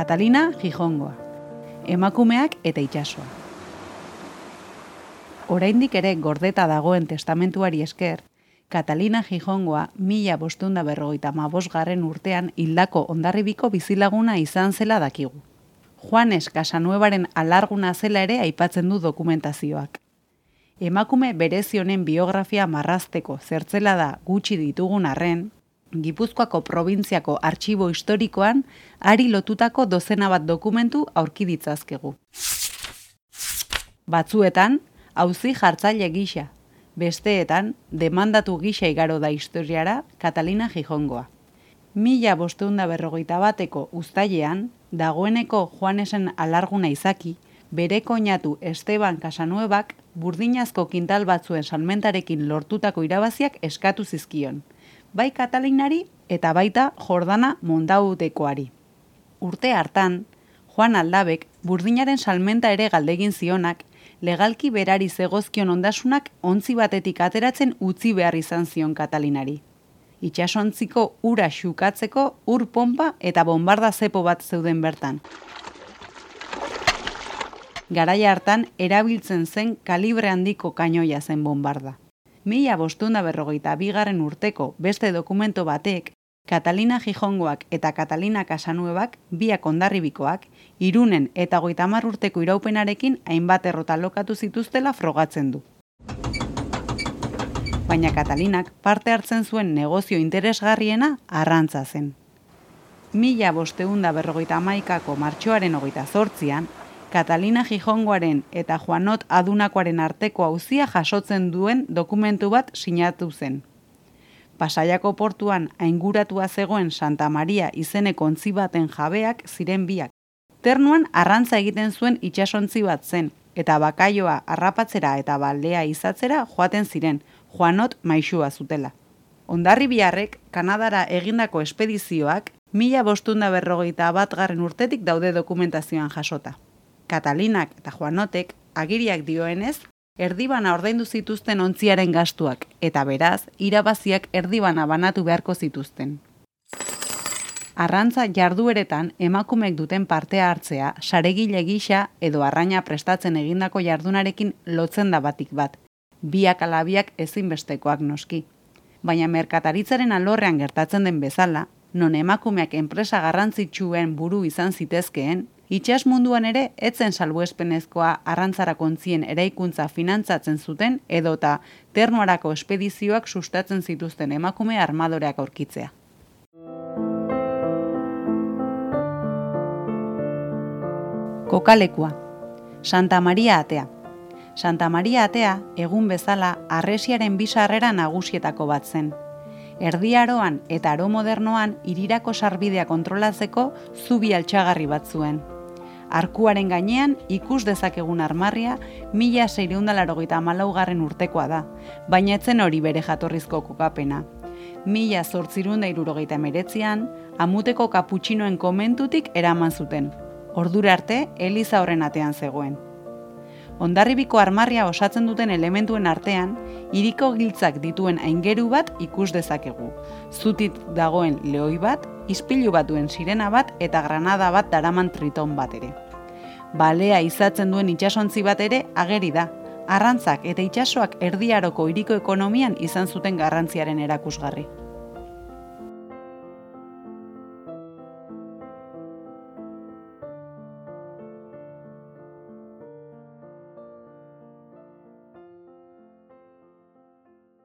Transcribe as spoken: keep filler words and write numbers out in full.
Catalina Gijongoa, emakumeak eta itsasoa. Oraindik ere gordeta dagoen testamentuari esker, Catalina Gijongoa mila bostehun eta berrogeita hamabosgarren urtean hildako Hondarribiko bizilaguna izan zela dakigu. Juanes Casanuevaren alarguna zela ere aipatzen du dokumentazioak. Emakume berezi honen biografia marrazteko zertzelada gutxi ditugun arren, Gipuzkoako probintziako artxibo historikoan hari lotutako dozena bat dokumentu aurki ditzazkegu. Batzuetan, auzi jartzaile gisa, besteetan, demandatu gisa igaro da historiara Catalina Gijongoa. Mila bostehun eta berrogeita bateko uztailean, dagoeneko Juanesen alarguna izaki, bere koinatu Esteban Casanuevak burdinazko kintal batzuen salmentarekin lortutako irabaziak eskatu zizkion, bai Katalinari eta baita Jordana Mondaudekoari. Urte hartan, Juan Aldabek burdinaren salmenta ere galdegin zionak, legalki berari zegozkion ondasunak ontzi batetik ateratzen utzi behar izan zion Katalinari. Itsasontziko ura xukatzeko ur pompa eta bombarda zepo bat zeuden bertan. Garaia hartan erabiltzen zen kalibre handiko kainoia zen bombarda. Mila bostehun eta berrogeita bigarren urteko beste dokumento batek, Catalina Gijongoak eta Catalina Casanuevak, biak Hondarribikoak, Irunen eta hogeita hamar urteko iraupenarekin hainbat errota lokatu zituztela frogatzen du. Baina Catalinak parte hartzen zuen negozio interesgarriena arrantza zen. Mila bostehun eta berrogeita hamaikako martxoaren hogeita zortzian, Catalina Gijongoaren eta Juanot Adunakoaren arteko auzia jasotzen duen dokumentu bat sinatu zen. Pasaiako portuan ainguratua zegoen Santa Maria izeneko ontzi baten jabeak ziren biak. Ternuan arrantza egiten zuen itsasontzi bat zen, eta bakaioa harrapatzera eta baldea izatzera joaten ziren, Juanot maisua zutela. Hondarribiarrek Kanadara egindako espedizioak mila bostehun eta berrogeita batgarren urtetik daude dokumentazioan jasota. Catalinak eta Juanotek agiriak dioenez, erdibana ordaindu zituzten ontziaren gastuak, eta beraz, irabaziak erdibana banatu beharko zituzten. Arrantza jardueretan emakumeek duten partea hartzea, saregile gisa edo arraina prestatzen egindako jardunarekin lotzen da batik bat, biak ala biak ezinbestekoak noski. Baina merkataritzaren alorrean gertatzen den bezala, non emakumeak enpresa garrantzitsuen buru izan zitezkeen, itsas munduan ere etzen salbuespenezkoa arrantzarako ontzien eraikuntza finantzatzen zuten edota ternuarako espedizioak sustatzen zituzten emakume armadoreak aurkitzea. Kokalekua. Santa Maria Atea. Santa Maria Atea, egun bezala, harresiaren bi sarrera nagusietako bat zen. Erdi Aroan eta Aro Modernoan hirirako sarbidea kontrolatzeko zubi altxagarri bat zuen. Arkuaren gainean ikus dezakegun armarria mila seiehun eta laurogeita hamalaugarren urtekoa da, baina etzen hori bere jatorrizko kokapena. Mila zortziehun eta hirurogeita hemeretzian, Amuteko kaputxinoen komentutik eraman zuten. Ordura arte, eliza horren atean zegoen. Hondarribiko armarria osatzen duten elementuen artean, hiriko giltzak dituen aingeru bat ikus dezakegu. Zutit dagoen lehoi bat, ispilu bat duen sirena bat eta granada bat daraman triton bat ere. Balea izatzen duen itsasontzi bat ere ageri da. Arrantzak eta itsasoak Erdi Aroko hiriko ekonomian izan zuten garrantziaren erakusgarri.